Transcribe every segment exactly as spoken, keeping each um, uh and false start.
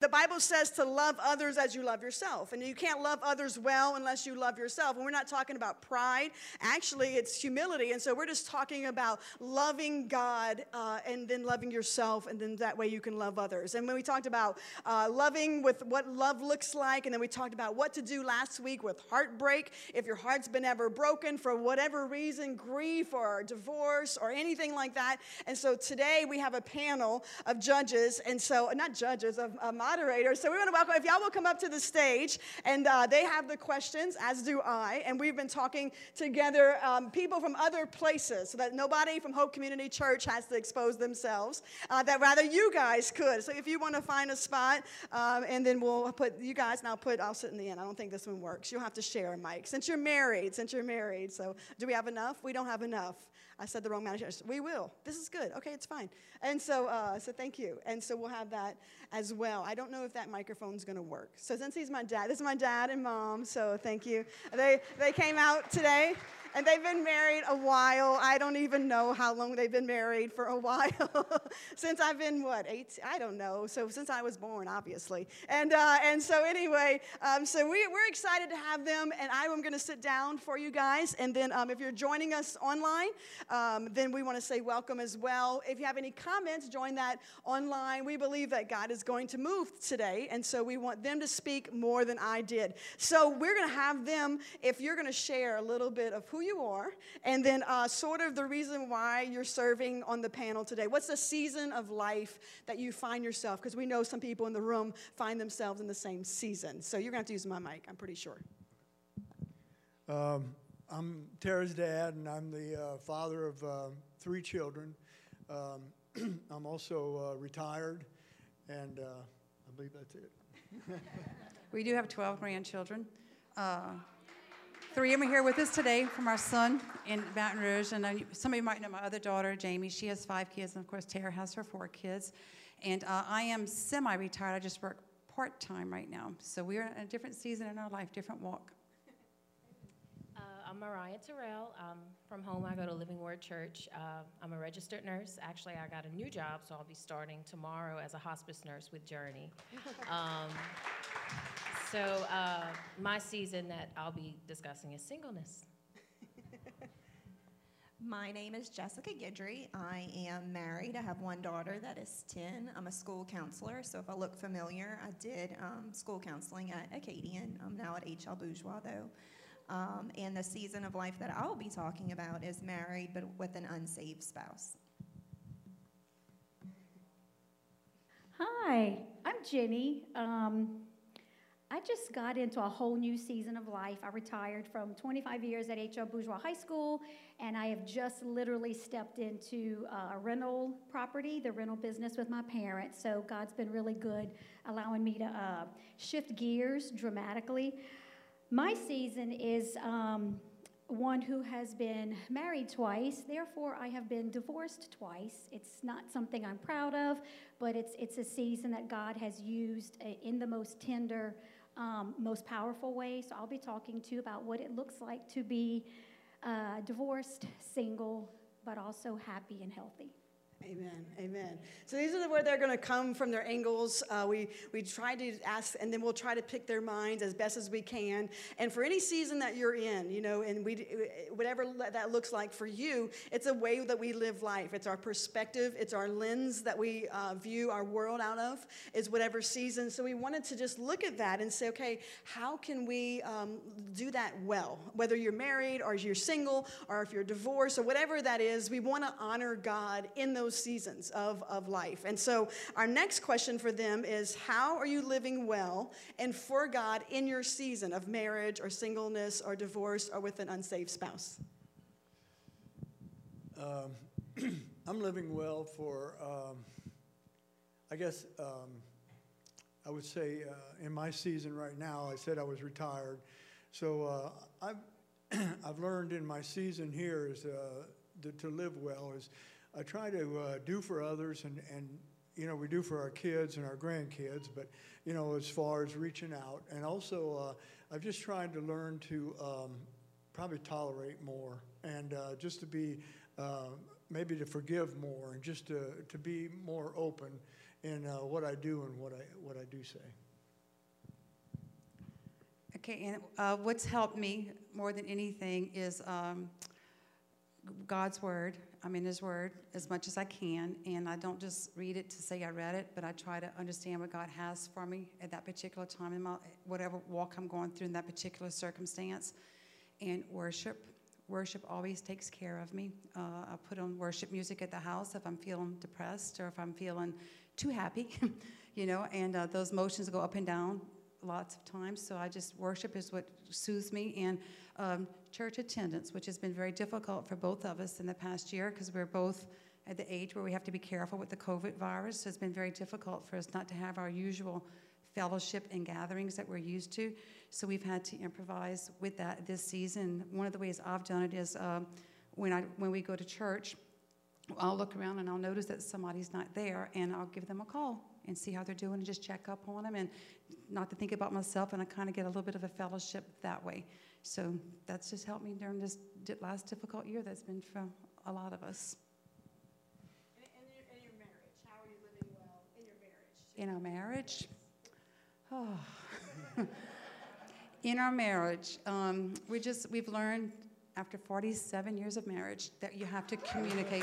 Bible says to love others as you love yourself. And you can't love others well unless you love yourself. And we're not talking about pride. Actually, it's humility. And so we're just talking about loving God uh, and then loving yourself. And then that way you can love others. And when we talked about uh, loving with what love looks like, and then we talked about what to do last week with heartbreak. If your heart's been ever broken for whatever reason, grief or divorce or anything like that. And so today we have a panel of judges. And so, not judges, of uh, moderators. So we want to welcome, if y'all will come up to the stage, and uh, they have the questions, as do I, and we've been talking together, um, people from other places, so that nobody from Hope Community Church has to expose themselves, uh, that rather you guys could. So if you want to find a spot, um, and then we'll put you guys, and I'll put, I'll sit in the end. I don't think this one works. You'll have to share a mic, since you're married, since you're married. So do we have enough? We don't have enough. I said the wrong manager. We will. This is good. Okay, it's fine. And so, uh, so thank you. And so we'll have that as well. I don't know if that microphone's going to work. So since he's my dad, this is my dad and mom. So thank you. They they came out today. And they've been married a while. I don't even know how long they've been married, for a while. Since I've been, what, eight? I don't know. So since I was born, obviously. And uh, and so anyway, um, so we, we're excited to have them. And I am going to sit down for you guys. And then um, if you're joining us online, um, then we want to say welcome as well. If you have any comments, join that online. We believe that God is going to move today. And so we want them to speak more than I did. So we're going to have them, if you're going to share a little bit of who you are, and then uh, sort of the reason why you're serving on the panel today. What's the season of life that you find yourself? Because we know some people in the room find themselves in the same season. So you're going to have to use my mic, I'm pretty sure. Um, I'm Tara's dad, and I'm the uh, father of uh, three children. Um, I'm also uh, retired, and uh, I believe that's it. We do have twelve grandchildren. Uh, Three of them are here with us today from our son in Baton Rouge. And I, some of you might know my other daughter, Jamie. She has five kids. And, of course, Tara has her four kids. And uh, I am semi-retired. I just work part-time right now. So we're in a different season in our life, different walk. Uh, I'm Mariah Terrell. Um, from home, I go to Living Word Church. Uh, I'm a registered nurse. Actually, I got a new job, so I'll be starting tomorrow as a hospice nurse with Journey. Um, So uh, my season that I'll be discussing is singleness. My name is Jessica Guidry. I am married. I have one daughter that is ten. I'm a school counselor, so if I look familiar, I did um, school counseling at Acadian. I'm now at H L Bourgeois, though. Um, and the season of life that I'll be talking about is married, but with an unsaved spouse. Hi, I'm Jenny. Um, I just got into a whole new season of life. I retired from twenty-five years at H L Bourgeois High School, and I have just literally stepped into uh, a rental property, the rental business with my parents. So God's been really good, allowing me to uh, shift gears dramatically. My season is um, one who has been married twice. Therefore, I have been divorced twice. It's not something I'm proud of, but it's it's a season that God has used in the most tender, Um, most powerful way. So I'll be talking to you about what it looks like to be uh, divorced, single, but also happy and healthy. Amen, amen. So these are where they're going to come from, their angles. Uh, we we try to ask, and then we'll try to pick their minds as best as we can. And for any season that you're in, you know, and we whatever that looks like for you, it's a way that we live life. It's our perspective. It's our lens that we uh, view our world out of, is whatever season. So we wanted to just look at that and say, okay, how can we um, do that well? Whether you're married or you're single or if you're divorced or whatever that is, we want to honor God in those seasons of, of life. And so our next question for them is, how are you living well and for God in your season of marriage or singleness or divorce or with an unsaved spouse? Um, I'm living well for, um, I guess, um, I would say uh, in my season right now, I said I was retired. So uh, I've, I've learned in my season here is uh, to, to live well is I try to uh, do for others, and, and, you know, we do for our kids and our grandkids, but, you know, as far as reaching out. And also, uh, I've just tried to learn to um, probably tolerate more and uh, just to be, uh, maybe to forgive more and just to, to be more open in uh, what I do and what I what I do say. Okay, and uh, what's helped me more than anything is um, God's Word. I'm in His Word as much as I can, and I don't just read it to say I read it, but I try to understand what God has for me at that particular time in my whatever walk I'm going through in that particular circumstance. And worship. Worship always takes care of me. Uh, I put on worship music at the house if I'm feeling depressed or if I'm feeling too happy, you know, and uh, those emotions go up and down lots of times. So I just, worship is what soothes me. And um, church attendance, which has been very difficult for both of us in the past year because we're both at the age where we have to be careful with the COVID virus. So it's been very difficult for us not to have our usual fellowship and gatherings that we're used to. So we've had to improvise with that this season. One of the ways I've done it is um, when I when we go to church, I'll look around and I'll notice that somebody's not there, and I'll give them a call and see how they're doing and just check up on them and not to think about myself, and I kind of get a little bit of a fellowship that way. So that's just helped me during this last difficult year that's been for a lot of us. In, in, your, in your marriage, how are you living well in your marriage? In our marriage? Oh. In our marriage, um, we just, we've learned after forty-seven years of marriage that you have to communicate.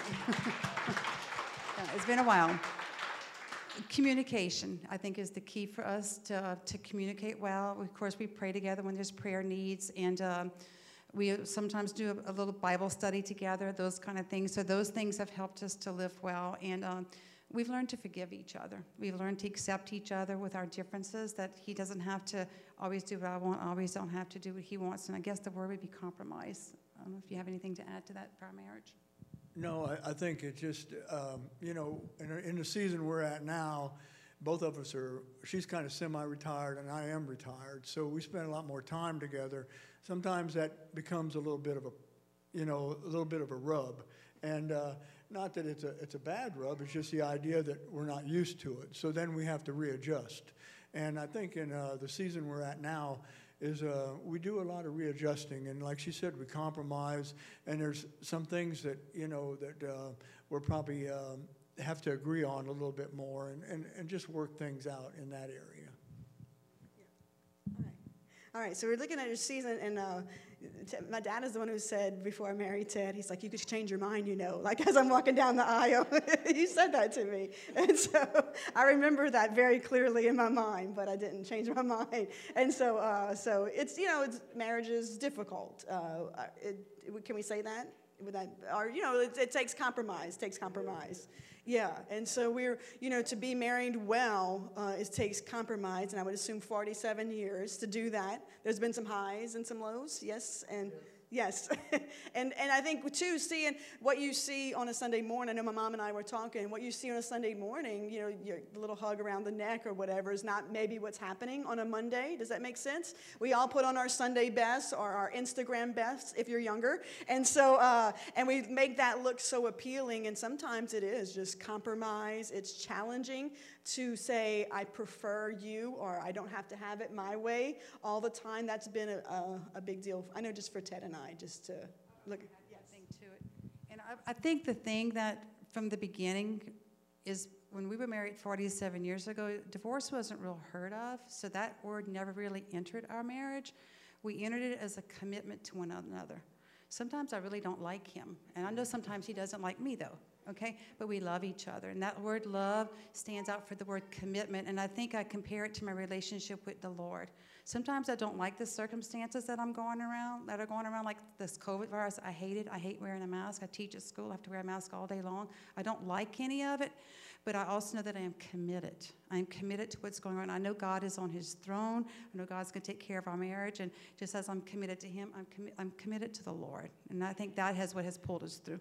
Yeah, it's been a while. Communication, I think, is the key for us to, uh, to communicate well. Of course, we pray together when there's prayer needs, and um, we sometimes do a, a little Bible study together, those kind of things. So those things have helped us to live well, and um, we've learned to forgive each other. We've learned to accept each other with our differences, that he doesn't have to always do what I want, I always don't have to do what he wants, and I guess the word would be compromise. I don't know if you have anything to add to that for our marriage. No, I, I think it just, um, you know, in, in the season we're at now, both of us are, she's kind of semi-retired and I am retired, so we spend a lot more time together. Sometimes that becomes a little bit of a, you know, a little bit of a rub. And uh, not that it's a, it's a bad rub, it's just the idea that we're not used to it. So then we have to readjust. And I think in uh, the season we're at now, is uh, we do a lot of readjusting, and like she said, we compromise, and there's some things that, you know, that uh, we'll probably um, have to agree on a little bit more and, and, and just work things out in that area. All right. All right, so we're looking at your season, and uh, t- my dad is the one who said before I married Ted, he's like, you could change your mind, you know, like as I'm walking down the aisle. He said that to me. And so I remember that very clearly in my mind, but I didn't change my mind. And so uh, so it's, you know, it's, marriage is difficult. Uh, it, it, can we say that? With that, or, you know, it, it takes compromise, takes compromise. Yeah, and so we're, you know, to be married well, uh, it takes compromise, and I would assume forty-seven years to do that. There's been some highs and some lows, yes, and yes. and and I think, too, seeing what you see on a Sunday morning, I know my mom and I were talking, what you see on a Sunday morning, you know, your little hug around the neck or whatever is not maybe what's happening on a Monday. Does that make sense? We all put on our Sunday best or our Instagram best if you're younger, and so, uh, and we make that look so appealing, and sometimes it is just compromise. It's challenging to say, I prefer you, or I don't have to have it my way all the time. That's been a, a, a big deal. I know just for Ted and I, just to look. Yes. Thing to it. And I, I think the thing that from the beginning is when we were married forty-seven years ago, divorce wasn't real heard of, so that word never really entered our marriage. We entered it as a commitment to one another. Sometimes I really don't like him, and I know sometimes he doesn't like me, though. Okay, but we love each other, and that word love stands out for the word commitment, and I think I compare it to my relationship with the Lord. Sometimes I don't like the circumstances that I'm going around, that are going around, like this COVID virus. I hate it. I hate wearing a mask. I teach at school. I have to wear a mask all day long. I don't like any of it, but I also know that I am committed. I am committed to what's going on. I know God is on his throne. I know God's going to take care of our marriage, and just as I'm committed to him, I'm, commi- I'm committed to the Lord, and I think that has what has pulled us through.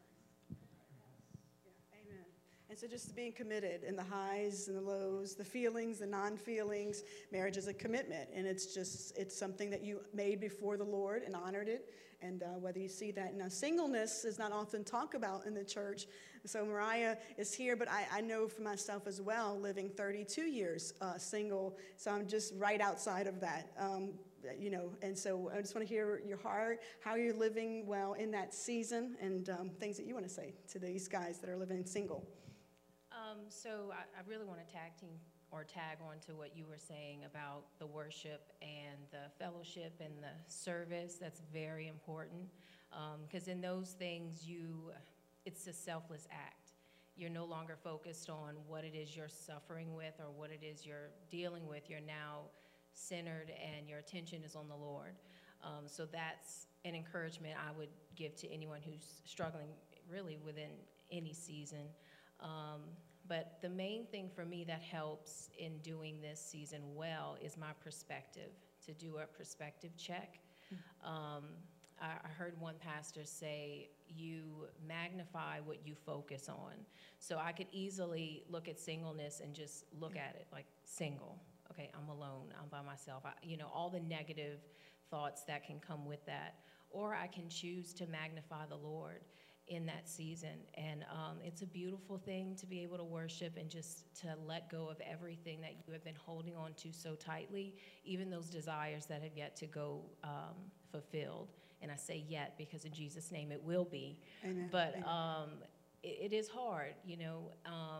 And so just being committed in the highs and the lows, the feelings, the non-feelings, marriage is a commitment. And it's just, it's something that you made before the Lord and honored it. And uh, whether you see that. Now, singleness is not often talked about in the church. So Mariah is here, but I, I know for myself as well, living thirty-two years uh, single. So I'm just right outside of that. Um, you know, and so I just want to hear your heart, how you're living well in that season, and um, things that you want to say to these guys that are living single. Um, so I, I really want to tag team or tag on to what you were saying about the worship and the fellowship and the service. That's very important, because in those things, you, it's a selfless act. You're no longer focused on what it is you're suffering with or what it is you're dealing with. You're now centered and your attention is on the Lord. Um, so that's an encouragement I would give to anyone who's struggling really within any season. Um, but the main thing for me that helps in doing this season well is my perspective, to do a perspective check. Um, I, I heard one pastor say, you magnify what you focus on. So I could easily look at singleness and just look at it like single. Okay, I'm alone, I'm by myself. I, you know, all the negative thoughts that can come with that. Or I can choose to magnify the Lord in that season. And um, it's a beautiful thing to be able to worship and just to let go of everything that you have been holding on to so tightly, even those desires that have yet to go um, fulfilled. And I say yet because in Jesus' name it will be. Amen. But Amen. um, it, it is hard, you know. Um,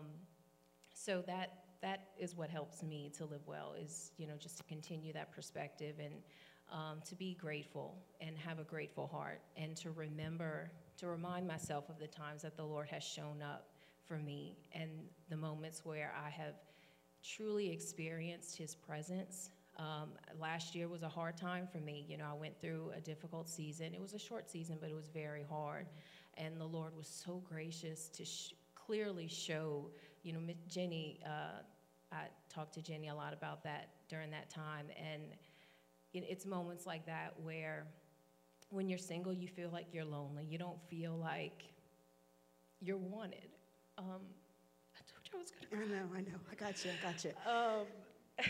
so that that is what helps me to live well, is, you know, just to continue that perspective and um, to be grateful and have a grateful heart, and to remember, to remind myself of the times that the Lord has shown up for me and the moments where I have truly experienced his presence. Um, last year was a hard time for me. You know, I went through a difficult season. It was a short season, but it was very hard. And the Lord was so gracious to sh- clearly show, you know, Jenny, uh, I talked to Jenny a lot about that during that time. And it, it's moments like that where when you're single, you feel like you're lonely. You don't feel like you're wanted. Um, I told you I was going to I know, I know. I got you, I got you. Um,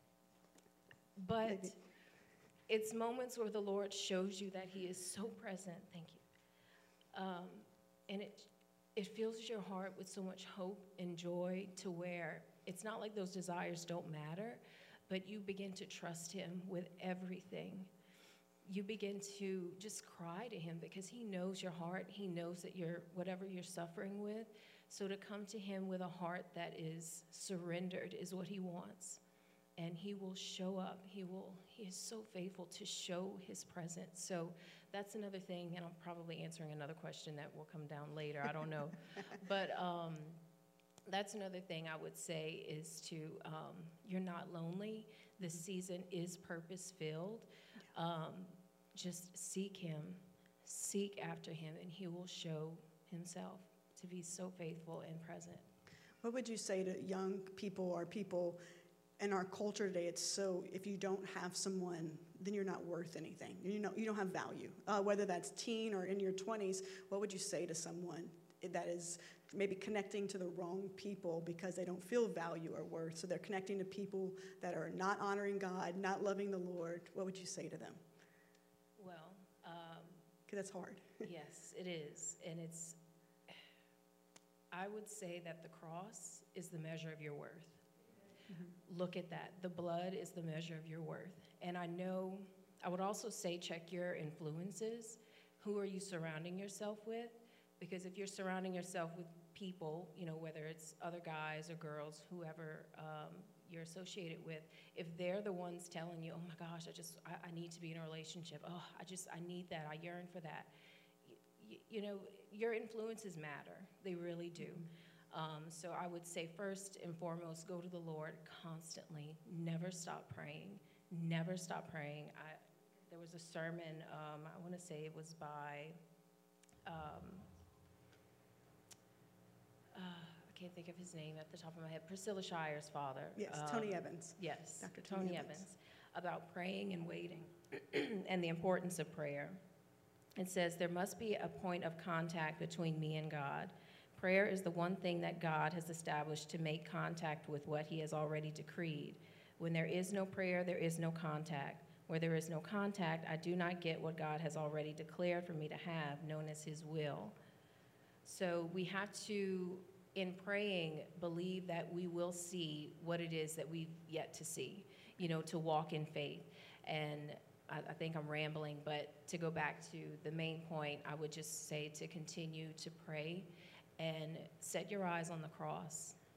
but Maybe. it's moments where the Lord shows you that he is so present. Thank you. Um, and it, it fills your heart with so much hope and joy, to where it's not like those desires don't matter, but you begin to trust him with everything. You begin to just cry to him because he knows your heart. He knows that you're, whatever you're suffering with. So to come to him with a heart that is surrendered is what he wants. And he will show up. He will, he is so faithful to show his presence. So that's another thing, and I'm probably answering another question that will come down later. I don't know. But um, that's another thing I would say is to, um, you're not lonely. This season is purpose-filled. Um, just seek him, seek after him, and he will show himself to be so faithful and present. What would you say to young people or people in our culture today? It's so, if you don't have someone, then you're not worth anything. You know, you don't have value. Uh, whether that's teen or in your twenties, what would you say to someone that is maybe connecting to the wrong people because they don't feel value or worth? So they're connecting to people that are not honoring God, not loving the Lord. What would you say to them? Well, um, Because that's hard. yes, it is. And it's, I would say that the cross is the measure of your worth. Mm-hmm. Look at that. The blood is the measure of your worth. And I know, I would also say check your influences. Who are you surrounding yourself with? Because if you're surrounding yourself with people, you know, whether it's other guys or girls, whoever um, you're associated with, if they're the ones telling you, oh my gosh, I just, I, I need to be in a relationship. Oh, I just, I need that. I yearn for that. Y- you know, your influences matter. They really do. Um, so I would say first and foremost, go to the Lord constantly. Never stop praying. Never stop praying. I, there was a sermon, um, I want to say it was by, um, uh, I can't think of his name at the top of my head, Priscilla Shire's father. Yes, um, Tony Evans. Yes, Doctor Tony, Tony Evans. Evans. About praying and waiting and the importance of prayer. It says, there must be a point of contact between me and God. Prayer is the one thing that God has established to make contact with what he has already decreed. When there is no prayer, there is no contact. Where there is no contact, I do not get what God has already declared for me to have, known as his will. So we have to, in praying, believe that we will see what it is that we've yet to see, you know, to walk in faith. And I, I think I'm rambling, but to go back to the main point, I would just say to continue to pray and set your eyes on the cross.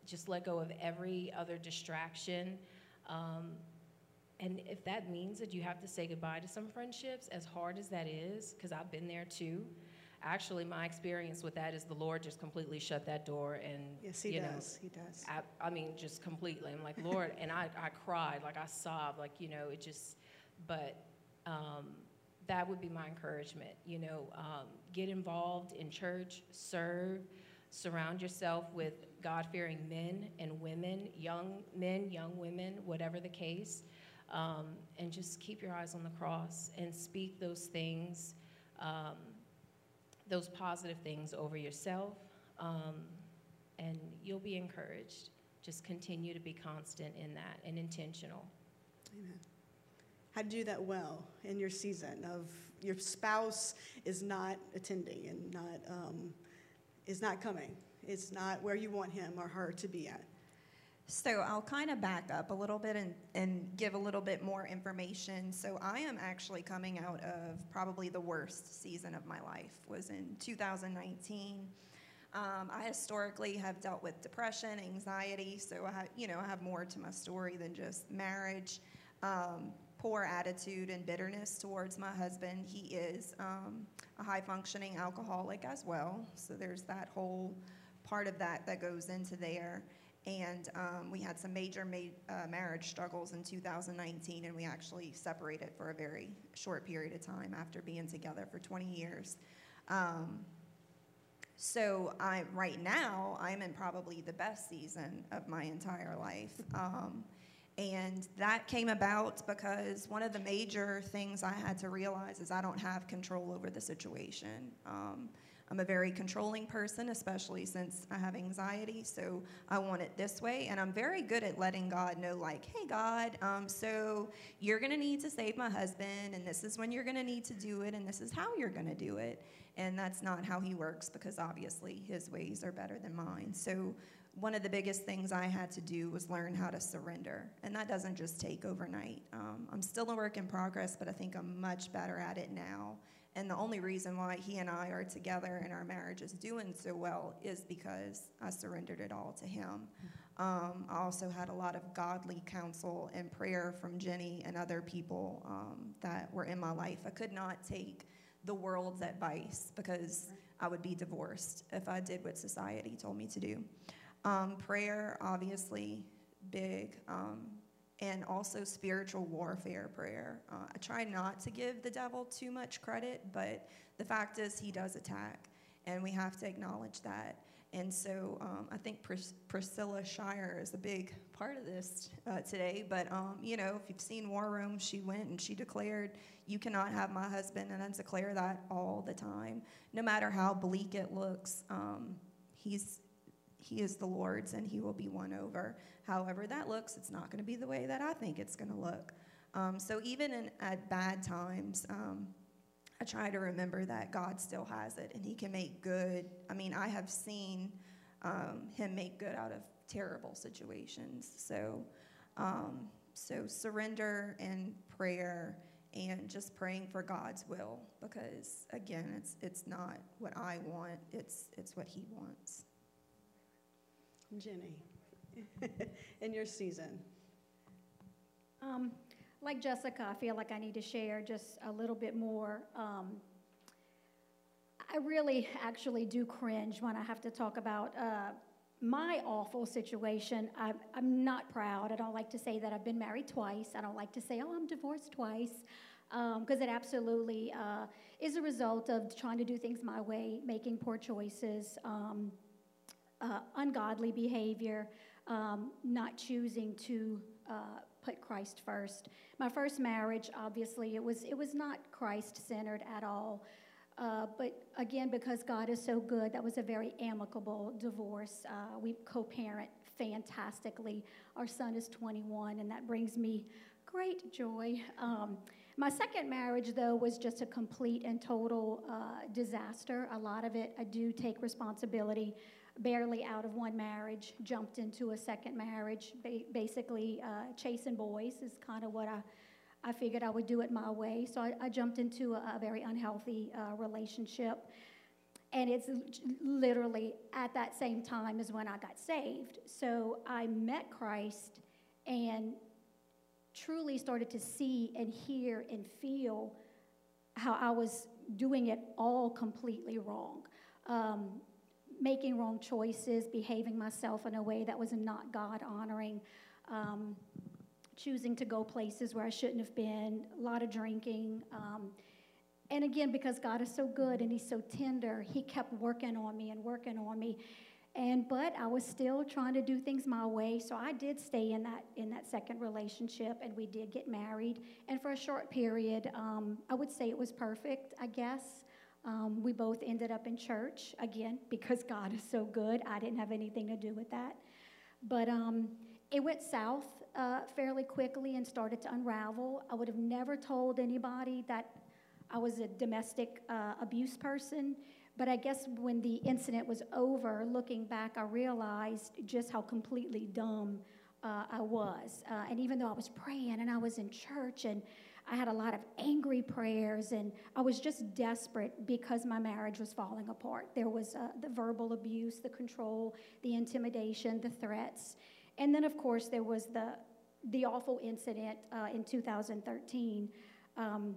just let go of every other distraction. Um, and if that means that you have to say goodbye to some friendships, as hard as that is, because I've been there too, actually my experience with that is the Lord just completely shut that door and, Yes, he you know, does. He does. I, I mean, just completely. I'm like, Lord, and I, I cried, like I sobbed, like, you know, it just, but um, that would be my encouragement, you know, um, get involved in church, serve, surround yourself with God-fearing men and women, young men, young women, whatever the case, um, and just keep your eyes on the cross and speak those things, um, those positive things over yourself, um, and you'll be encouraged. Just continue to be constant in that and intentional. Amen. How to do that well in your season of your spouse is not attending and not um, is not coming. It's not where you want him or her to be at. So I'll kind of back up a little bit and, and give a little bit more information. So I am actually coming out of probably the worst season of my life, was in two thousand nineteen. Um, I historically have dealt with depression, anxiety, so I have, you know, I have more to my story than just marriage. Um, poor attitude and bitterness towards my husband. He is um, a high-functioning alcoholic as well, so there's that whole part of that that goes into there. And um, we had some major ma- uh, marriage struggles in two thousand nineteen, and we actually separated for a very short period of time after being together for twenty years. Um, so I, right now, I'm in probably the best season of my entire life. Um, and that came about because one of the major things I had to realize is I don't have control over the situation. Um, I'm a very controlling person, especially since I have anxiety, so I want it this way. And I'm very good at letting God know, like, hey, God, um, so you're going to need to save my husband, and this is when you're going to need to do it, and this is how you're going to do it. And that's not how he works, because obviously his ways are better than mine. So one of the biggest things I had to do was learn how to surrender. And that doesn't just take overnight. Um, I'm still a work in progress, but I think I'm much better at it now. And the only reason why he and I are together and our marriage is doing so well is because I surrendered it all to him. Um, I also had a lot of godly counsel and prayer from Jenny and other people um, that were in my life. I could not take the world's advice because I would be divorced if I did what society told me to do. Um, prayer, obviously, big. Um, and also spiritual warfare prayer. Uh, I try not to give the devil too much credit, but the fact is he does attack, and we have to acknowledge that. And so um, I think Pris- Priscilla Shire is a big part of this uh, today, but um, you know, if you've seen War Room, she went and she declared, you cannot have my husband, and I declare that all the time. No matter how bleak it looks, um, he's He is the Lord's, and he will be won over. However that looks, it's not going to be the way that I think it's going to look. Um, so even in, at bad times, um, I try to remember that God still has it, and he can make good. I mean, I have seen um, him make good out of terrible situations. So, um, so surrender and prayer and just praying for God's will, because, again, it's it's not what I want. It's it's what he wants. Jenny, in your season. Um, like Jessica, I feel like I need to share just a little bit more. Um, I really actually do cringe when I have to talk about uh, my awful situation. I, I'm not proud. I don't like to say that I've been married twice. I don't like to say, oh, I'm divorced twice, because um, it absolutely uh, is a result of trying to do things my way, making poor choices, um, Uh, ungodly behavior, um, not choosing to uh, put Christ first. My first marriage, obviously, it was it was not Christ-centered at all. Uh, but again, because God is so good, that was a very amicable divorce. Uh, we co-parent fantastically. Our son is twenty-one, and that brings me great joy. Um, my second marriage, though, was just a complete and total uh, disaster. A lot of it, I do take responsibility. Barely out of one marriage, jumped into a second marriage. Ba- basically, uh, chasing boys is kind of what I, I figured I would do it my way. So I, I jumped into a, a very unhealthy uh, relationship. And it's literally at that same time as when I got saved. So I met Christ and truly started to see and hear and feel how I was doing it all completely wrong. Um, making wrong choices, behaving myself in a way that was not God-honoring, um, choosing to go places where I shouldn't have been, a lot of drinking. Um, and again, because God is so good and he's so tender, he kept working on me and working on me. And but I was still trying to do things my way, so I did stay in that in that second relationship, and we did get married. And for a short period, um, I would say it was perfect, I guess. Um, we both ended up in church, again, because God is so good. I didn't have anything to do with that. But um, it went south uh, fairly quickly and started to unravel. I would have never told anybody that I was a domestic uh, abuse person. But I guess when the incident was over, looking back, I realized just how completely dumb uh, I was. Uh, and even though I was praying and I was in church and I had a lot of angry prayers and I was just desperate because my marriage was falling apart. There was uh, the verbal abuse, the control, the intimidation, the threats. And then, of course, there was the, the awful incident uh, in two thousand thirteen. Um,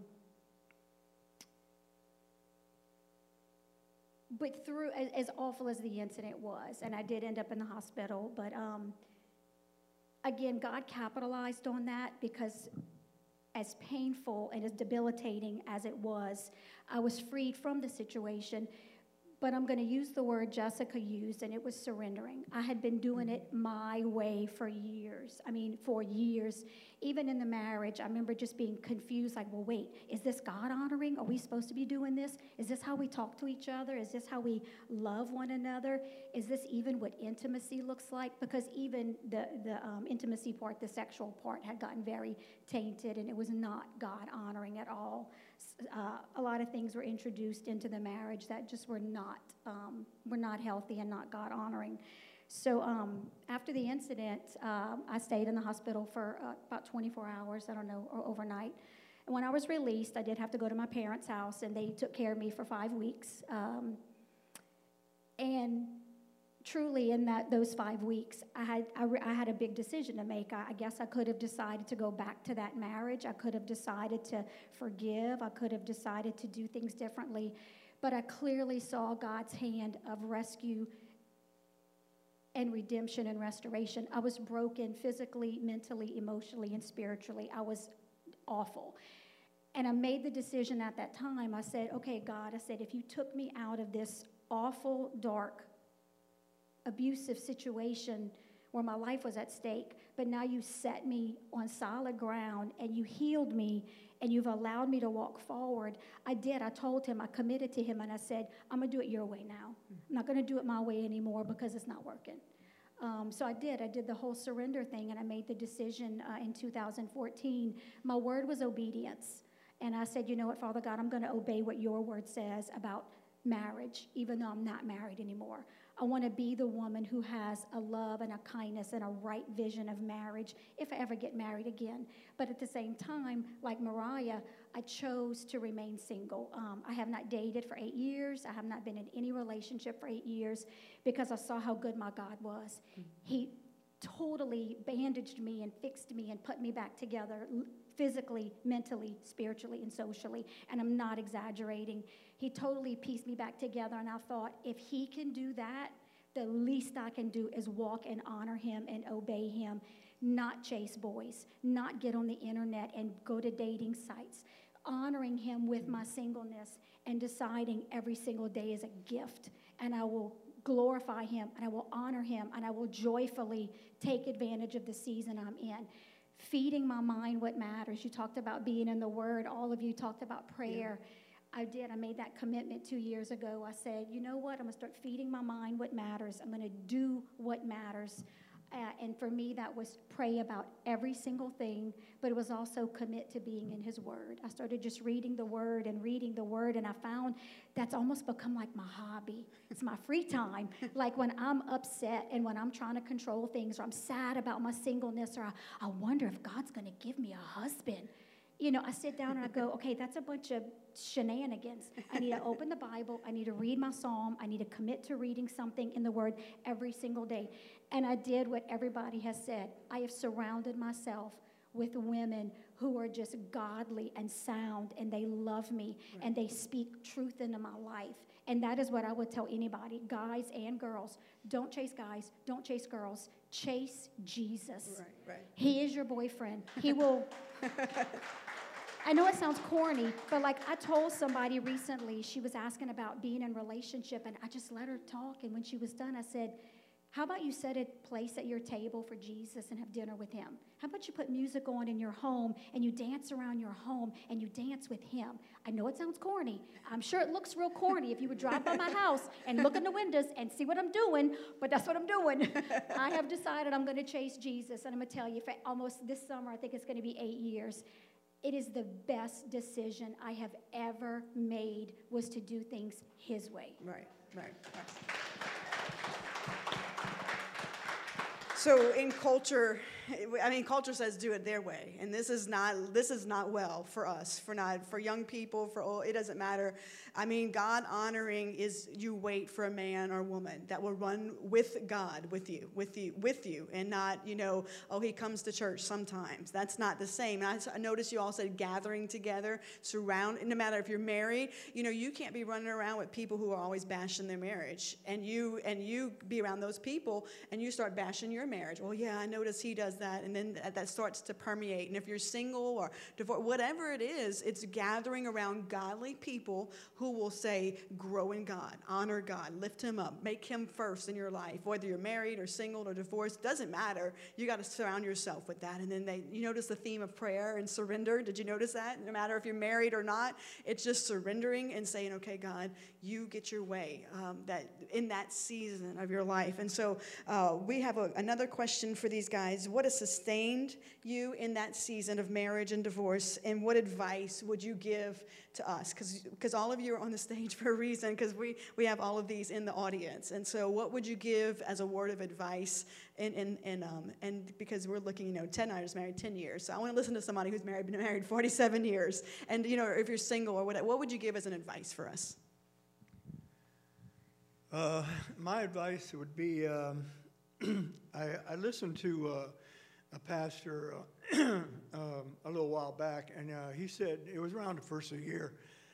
But through, as, as awful as the incident was, and I did end up in the hospital, but um, again, God capitalized on that because as painful and as debilitating as it was, I was freed from the situation. But I'm going to use the word Jessica used, and it was surrendering. I had been doing it my way for years. I mean, for years. Even in the marriage, I remember just being confused, like, well, wait, is this God honoring? Are we supposed to be doing this? Is this how we talk to each other? Is this how we love one another? Is this even what intimacy looks like? Because even the, the um, intimacy part, the sexual part, had gotten very tainted, and it was not God honoring at all. Uh, a lot of things were introduced into the marriage that just were not um, were not healthy and not God honoring. So um, after the incident, um, I stayed in the hospital for uh, about twenty-four hours, I don't know, or overnight. And when I was released, I did have to go to my parents' house, and they took care of me for five weeks. Um, and truly, in that those five weeks, I had I, re- I had a big decision to make. I, I guess I could have decided to go back to that marriage. I could have decided to forgive. I could have decided to do things differently. But I clearly saw God's hand of rescue and redemption and restoration. I was broken physically, mentally, emotionally, and spiritually. I was awful. And I made the decision at that time. I said, okay, God, I said, if you took me out of this awful, dark, abusive situation where my life was at stake, but now you set me on solid ground and you healed me and you've allowed me to walk forward. I did. I told him, I committed to him, and I said, I'm going to do it your way now. I'm not going to do it my way anymore because it's not working. Um, so I did. I did the whole surrender thing, and I made the decision uh, in two thousand fourteen. My word was obedience. And I said, you know what, Father God, I'm going to obey what your word says about marriage, even though I'm not married anymore. I want to be the woman who has a love and a kindness and a right vision of marriage if I ever get married again. But at the same time, like Mariah, I chose to remain single. Um, I have not dated for eight years. I have not been in any relationship for eight years because I saw how good my God was. Mm-hmm. He totally bandaged me and fixed me and put me back together physically, mentally, spiritually, and socially. And I'm not exaggerating. He totally pieced me back together, and I thought, if he can do that, the least I can do is walk and honor him and obey him, not chase boys, not get on the internet and go to dating sites, honoring him with my singleness and deciding every single day is a gift, and I will glorify him, and I will honor him, and I will joyfully take advantage of the season I'm in. Feeding my mind what matters. You talked about being in the Word. All of you talked about prayer. Yeah. I did. I made that commitment two years ago. I said, you know what? I'm going to start feeding my mind what matters. I'm going to do what matters. Uh, and for me, that was pray about every single thing, but it was also commit to being in his word. I started just reading the word and reading the word, and I found that's almost become like my hobby. It's my free time. Like when I'm upset and when I'm trying to control things, or I'm sad about my singleness, or I, I wonder if God's going to give me a husband. you know, I sit down and I go, okay, that's a bunch of shenanigans. I need to open the Bible. I need to read my psalm. I need to commit to reading something in the Word every single day. And I did what everybody has said. I have surrounded myself with women who are just godly and sound, and they love me, right. and they speak truth into my life. And that is what I would tell anybody, guys and girls. Don't chase guys. Don't chase girls. Chase Jesus. Right, right. He is your boyfriend. He will... I know it sounds corny, but like I told somebody recently, she was asking about being in a relationship, and I just let her talk. And when she was done, I said, how about you set a place at your table for Jesus and have dinner with him? How about you put music on in your home and you dance around your home and you dance with him? I know it sounds corny. I'm sure it looks real corny if you would drive by my house and look in the windows and see what I'm doing, but that's what I'm doing. I have decided I'm going to chase Jesus, and I'm going to tell you, for almost this summer, I think it's going to be eight years. It is the best decision I have ever made, was to do things his way. Right, right, right. So in culture, I mean, culture says do it their way, and this is not this is not well for us, for not for young people, for all. It doesn't matter. I mean, God honoring is you wait for a man or woman that will run with God, with you, with you, with you, and not, you know, oh, he comes to church sometimes. That's not the same. And I, I noticed you all said gathering together, surround. No matter if you're married, you know, you can't be running around with people who are always bashing their marriage, and you and you be around those people, and you start bashing your marriage. Well, yeah, I noticed he does that, and then that starts to permeate. And if you're single or divorced, whatever it is, it's gathering around godly people who will say, grow in God, honor God, lift him up, make him first in your life. Whether you're married or single or divorced, doesn't matter. You got to surround yourself with that. And then they, you notice the theme of prayer and surrender. Did you notice that? No matter if you're married or not, it's just surrendering and saying, okay, God, you get your way um, that in that season of your life. And so uh, we have a, another question for these guys. What has sustained you in that season of marriage and divorce, and what advice would you give to us? Because all of you are on the stage for a reason, because we, we have all of these in the audience. And so what would you give as a word of advice? And, and, and, um, and because we're looking, you know, Ted and I are just married ten years. So I want to listen to somebody who's married, been married forty-seven years. And, you know, if you're single or whatever, what would you give as an advice for us? Uh, my advice would be, um, I, I listened to uh, a pastor uh, um, a little while back, and uh, he said, it was around the first of the year,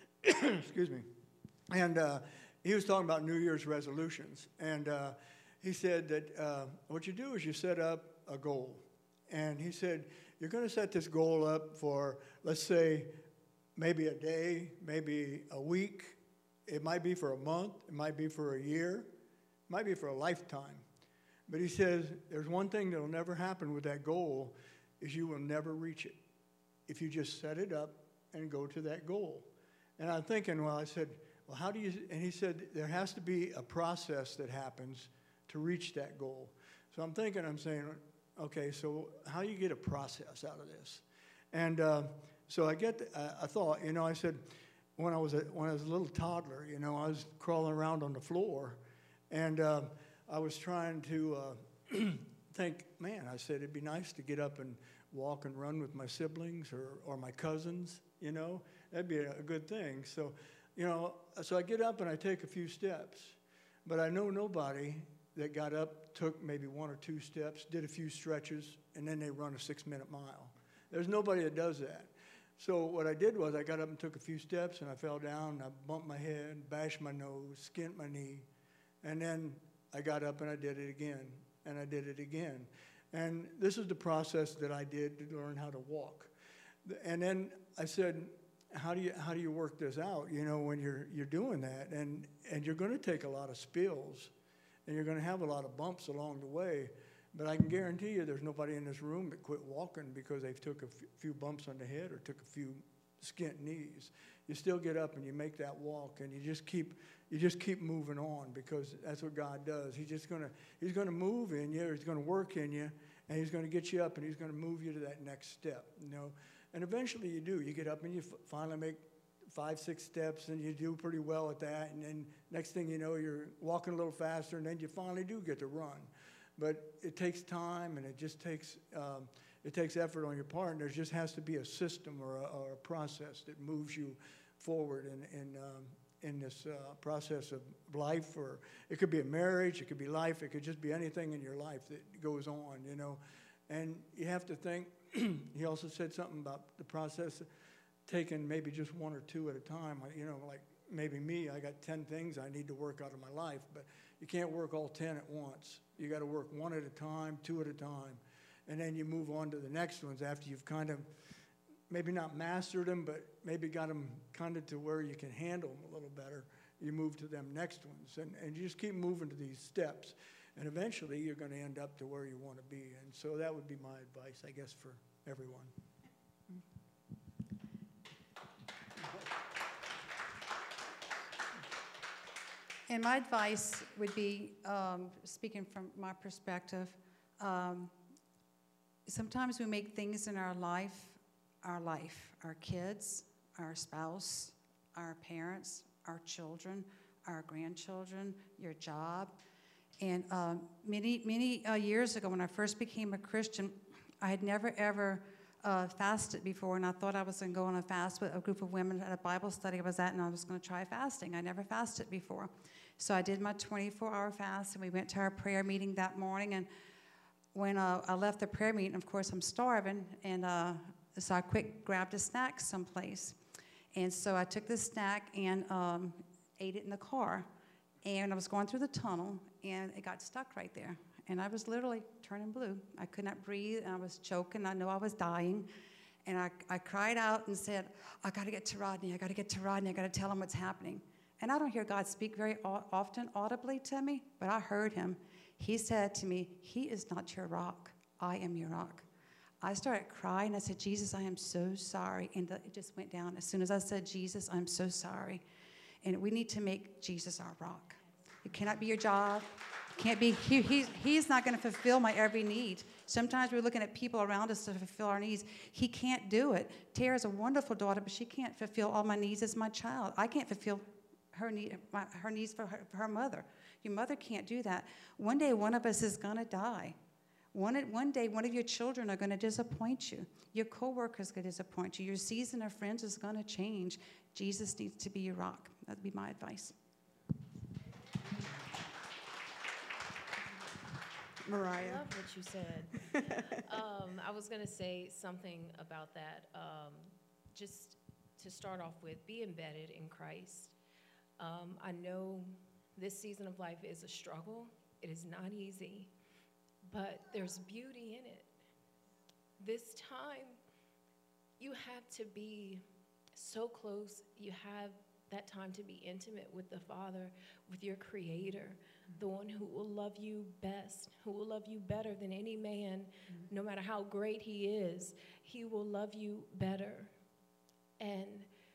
excuse me, and uh, he was talking about New Year's resolutions, and uh, he said that uh, what you do is you set up a goal, and he said, you're going to set this goal up for, let's say, maybe a day, maybe a week. It might be for a month. It might be for a year. It might be for a lifetime. But he says there's one thing that will never happen with that goal is you will never reach it if you just set it up and go to that goal. And I'm thinking, well, I said, well, how do you, and he said there has to be a process that happens to reach that goal. So I'm thinking, I'm saying, okay, so how do you get a process out of this? And uh, so I get, uh, I thought, you know, I said, When I was a, when I was a little toddler, you know, I was crawling around on the floor, and uh, I was trying to uh, think, man, I said it'd be nice to get up and walk and run with my siblings or, or my cousins, you know, that'd be a, a good thing. So, you know, so I get up and I take a few steps, but I know nobody that got up, took maybe one or two steps, did a few stretches, and then they run a six-minute mile. There's nobody that does that. So what I did was I got up and took a few steps, and I fell down, and I bumped my head, bashed my nose, skinned my knee, and then I got up and I did it again, and I did it again. And this is the process that I did to learn how to walk. And then I said, how do you, how do you work this out, you know, when you're, you're doing that? And, and you're going to take a lot of spills, and you're going to have a lot of bumps along the way. But I can guarantee you there's nobody in this room that quit walking because they've took a f- few bumps on the head or took a few skint knees. You still get up and you make that walk, and you just keep you just keep moving on, because that's what God does. He's just gonna He's gonna move in you, He's gonna work in you, and He's gonna get you up, and He's gonna move you to that next step. You know, and eventually you do. You get up and you f- finally make five, six steps, and you do pretty well at that. And then next thing you know, you're walking a little faster, and then you finally do get to run. But it takes time, and it just takes um, it takes effort on your part, and there just has to be a system or a, or a process that moves you forward in, in, um, in this uh, process of life. Or it could be a marriage, it could be life, it could just be anything in your life that goes on, you know. And you have to think, he also said something about the process of taking maybe just one or two at a time. You know, like maybe me, I got ten things I need to work out of my life, but you can't work all ten at once. You got to work one at a time, two at a time, and then you move on to the next ones after you've kind of maybe not mastered them, but maybe got them kind of to where you can handle them a little better. You move to them next ones, and, and you just keep moving to these steps. And eventually, you're going to end up to where you want to be. And so that would be my advice, I guess, for everyone. And my advice would be, um, speaking from my perspective, um, sometimes we make things in our life our life. Our kids, our spouse, our parents, our children, our grandchildren, your job. And um, many, many uh, years ago, when I first became a Christian, I had never, ever uh, fasted before, and I thought I was going to go on a fast with a group of women at a Bible study I was at, and I was going to try fasting. I never fasted before. So I did my twenty-four hour fast, and we went to our prayer meeting that morning. And when uh, I left the prayer meeting, of course, I'm starving, and uh, so I quick grabbed a snack someplace. And so I took this snack and um, ate it in the car. And I was going through the tunnel, and it got stuck right there. And I was literally turning blue. I could not breathe, and I was choking. I know I was dying. And I, I cried out and said, I got to get to Rodney. I got to get to Rodney. I got to tell him what's happening. And I don't hear God speak very often audibly to me, but I heard him. He said to me, he is not your rock. I am your rock. I started crying. I said, Jesus, I am so sorry. And the, it just went down. As soon as I said, Jesus, I'm so sorry. And we need to make Jesus our rock. It cannot be your job. It can't be, he, he's, he's not going to fulfill my every need. Sometimes we're looking at people around us to fulfill our needs. He can't do it. Tara's a wonderful daughter, but she can't fulfill all my needs as my child. I can't fulfill her, need, my, her needs for her, for her mother. Your mother can't do that. One day, one of us is going to die. One, one day, one of your children are going to disappoint you. Your coworkers going to disappoint you. Your season of friends is going to change. Jesus needs to be your rock. That would be my advice. Mariah. I love what you said. um, I was going to say something about that. Um, just to start off with, be embedded in Christ. Um, I know this season of life is a struggle. It is not easy, but there's beauty in it. This time, you have to be so close. You have that time to be intimate with the Father, with your Creator, the one who will love you best, who will love you better than any man, mm-hmm. no matter how great he is. He will love you better. And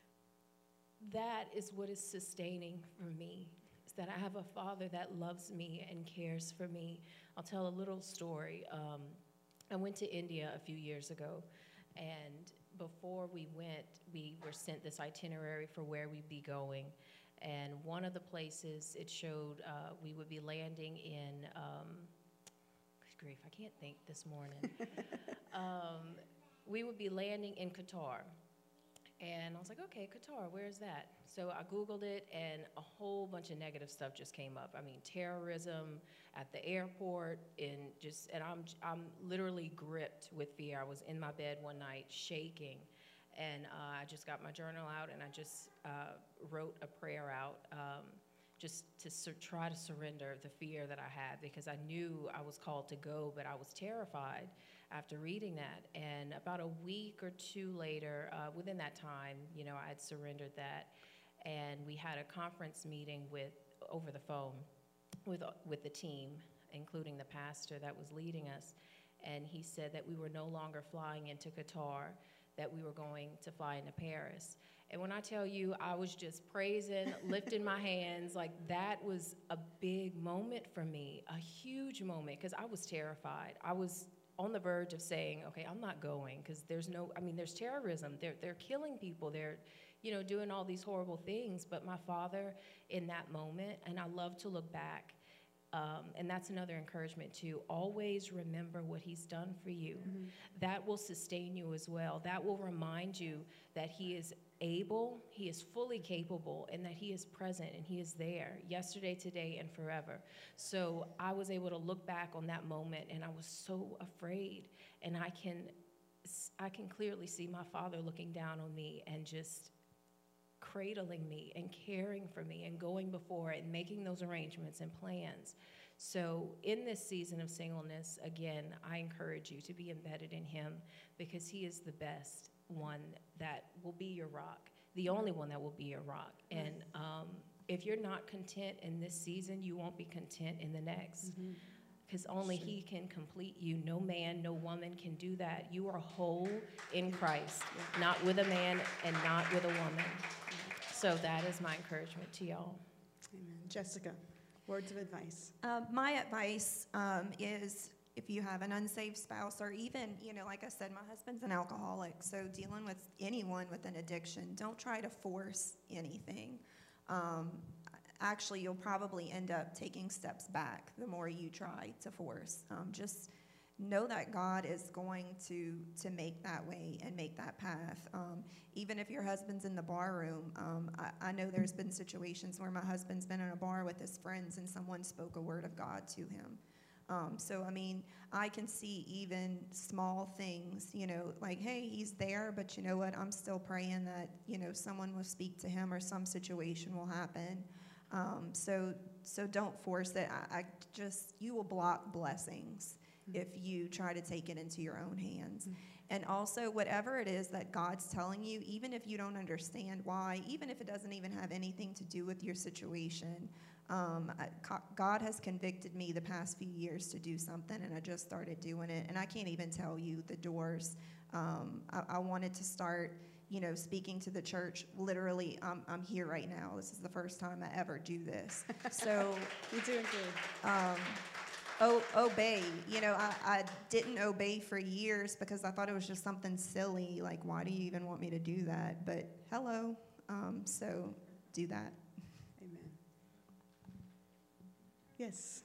that is what is sustaining for me, is that I have a Father that loves me and cares for me. I'll tell a little story. Um, I went to India a few years ago, and before we went, we were sent this itinerary for where we'd be going. And one of the places it showed uh, we would be landing in, um, good grief, I can't think this morning. um, we would be landing in Qatar. And I was like, okay, Qatar, where's that? So I Googled it, and a whole bunch of negative stuff just came up. I mean, terrorism at the airport, and just, and I'm, I'm literally gripped with fear. I was in my bed one night shaking, and uh, I just got my journal out, and I just uh, wrote a prayer out um, just to sur- try to surrender the fear that I had, because I knew I was called to go, but I was terrified after reading that. And about a week or two later, uh, within that time, you know, I had surrendered that. And we had a conference meeting with, over the phone with, with the team, including the pastor that was leading us. And he said that we were no longer flying into Qatar, that we were going to fly into Paris. And when I tell you, I was just praising, lifting my hands, like that was a big moment for me, a huge moment, because I was terrified. I was on the verge of saying, okay, I'm not going, because there's no, I mean, there's terrorism. They're, they're killing people. They're, you know, doing all these horrible things. But my Father in that moment, and I love to look back, Um, and that's another encouragement too. Always remember what he's done for you. Mm-hmm. That will sustain you as well. That will remind you that he is able, he is fully capable, and that he is present and he is there yesterday, today, and forever. So I was able to look back on that moment, and I was so afraid. And I can, I can clearly see my father looking down on me and just cradling me and caring for me and going before and making those arrangements and plans. So in this season of singleness, again, I encourage you to be embedded in him, because he is the best one that will be your rock, the only one that will be your rock. And um, if you're not content in this season, you won't be content in the next. Mm-hmm. Because only sure. he can complete you. No man, no woman can do that. You are whole in Christ, yeah. not with a man and not with a woman. So that is my encouragement to y'all. Amen. Jessica, words of advice. Uh, my advice um, is, if you have an unsaved spouse, or even, you know, like I said, my husband's an alcoholic, so dealing with anyone with an addiction, don't try to force anything. Um, Actually, you'll probably end up taking steps back the more you try to force. Um, just know that God is going to to make that way and make that path. Um, even if your husband's in the bar room, um, I, I know there's been situations where my husband's been in a bar with his friends and someone spoke a word of God to him. Um, so, I mean, I can see even small things, you know, like, hey, he's there, but you know what? I'm still praying that, you know, someone will speak to him or some situation will happen. Um, so, so don't force it. I, I just, you will block blessings mm-hmm. if you try to take it into your own hands. Mm-hmm. And also, whatever it is that God's telling you, even if you don't understand why, even if it doesn't even have anything to do with your situation, um, I, God has convicted me the past few years to do something, and I just started doing it. And I can't even tell you the doors. Um, I, I wanted to start, you know, speaking to the church. Literally, I'm, I'm here right now. This is the first time I ever do this. So you're doing good. Um, o- obey. You know, I, I didn't obey for years because I thought it was just something silly. Like, why do you even want me to do that? But hello. Um, so do that. Amen. Yes.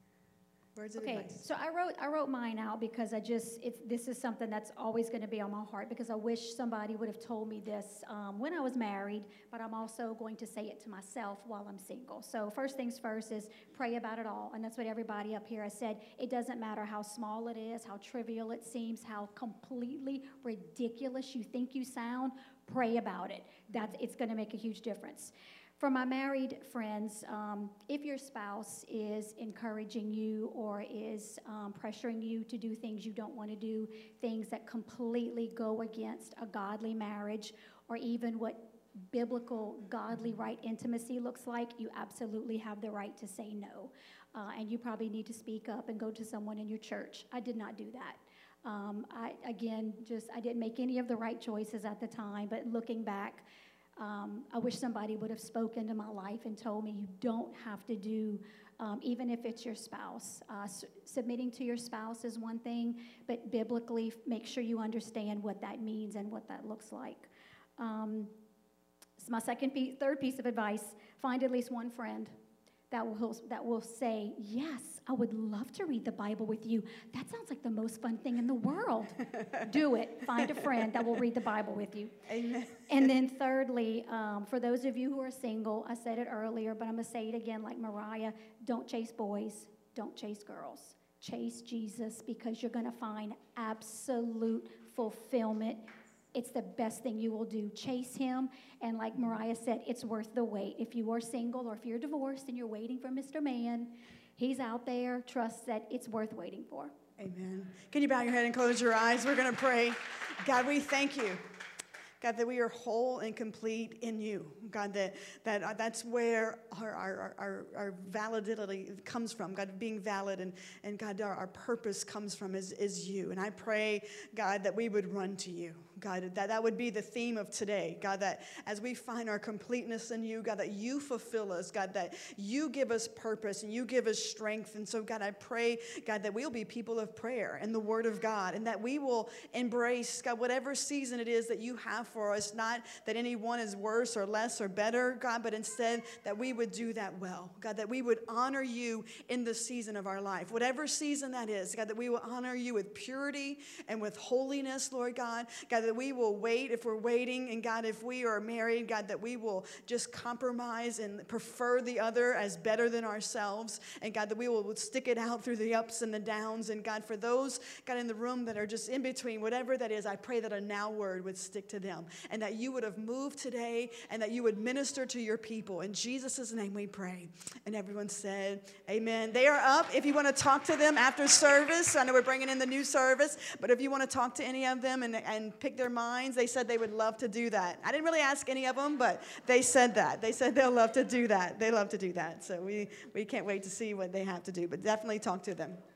Words of Okay, advice. so I wrote I wrote mine out because I just it's this is something that's always going to be on my heart, because I wish somebody would have told me this um, when I was married, but I'm also going to say it to myself while I'm single. So first things first is pray about it all, and that's what everybody up here has said. It doesn't matter how small it is, how trivial it seems, how completely ridiculous you think you sound. Pray about it. That's it's going to make a huge difference. For my married friends, um, if your spouse is encouraging you or is um, pressuring you to do things you don't want to do, things that completely go against a godly marriage or even what biblical, godly, right intimacy looks like, you absolutely have the right to say no. Uh, and you probably need to speak up and go to someone in your church. I did not do that. Um, I, again, just I didn't make any of the right choices at the time, but looking back, Um, I wish somebody would have spoken to my life and told me you don't have to do, um, even if it's your spouse. Uh, su- submitting to your spouse is one thing, but biblically, f- make sure you understand what that means and what that looks like. Um, so my second, piece, third piece of advice: find at least one friend that will that will say, "Yes, I would love to read the Bible with you. That sounds like the most fun thing in the world." Do it. Find a friend that will read the Bible with you. Amen. And then thirdly, um, for those of you who are single, I said it earlier, but I'm going to say it again like Mariah, don't chase boys, don't chase girls. Chase Jesus, because you're going to find absolute fulfillment. It's the best thing you will do. Chase him, and like Mariah said, it's worth the wait. If you are single or if you're divorced and you're waiting for Mister Man, he's out there. Trust that it's worth waiting for. Amen. Can you bow your head and close your eyes? We're going to pray. God, we thank you. God, that we are whole and complete in you. God, that, that uh, that's where our, our, our, our validity comes from. God, being valid, and, and God, our, our purpose comes from is, is you. And I pray, God, that we would run to you. God, that that would be the theme of today. God, that as we find our completeness in you, God, that you fulfill us. God, that you give us purpose and you give us strength. And so, God, I pray, God, that we'll be people of prayer and the word of God, and that we will embrace, God, whatever season it is that you have for us, not that anyone is worse or less or better, God, but instead that we would do that well. God, that we would honor you in the season of our life, whatever season that is. God, that we will honor you with purity and with holiness, Lord God. God, that we will wait if we're waiting, and God, if we are married, God, that we will just compromise and prefer the other as better than ourselves, and God, that we will stick it out through the ups and the downs. And God, for those, God, in the room that are just in between, whatever that is, I pray that a now word would stick to them, and that you would have moved today, and that you would minister to your people. In Jesus' name we pray. And everyone said, amen. They are up if you want to talk to them after service. I know we're bringing in the new service, but if you want to talk to any of them and, and pick their minds, they said they would love to do that. I didn't really ask any of them, but they said that. They said they'll love to do that. They love to do that. So we, we can't wait to see what they have to do, but definitely talk to them.